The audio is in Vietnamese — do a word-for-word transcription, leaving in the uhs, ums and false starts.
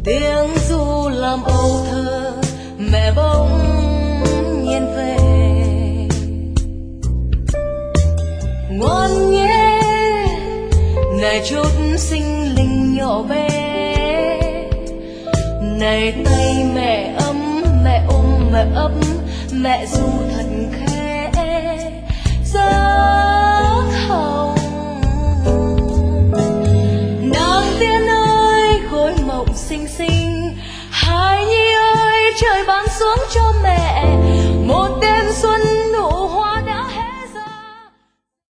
tiếng ru làm âu thơ mẹ bỗng nhiên về. Ngoan nhé này chút sinh linh nhỏ bé, này tay mẹ ấm mẹ ôm mẹ ấp mẹ ru thật khẽ giấc hồng. Nàng tiên ơi khối mộng xinh xinh, hài nhi ơi trời ban xuống cho mẹ một đêm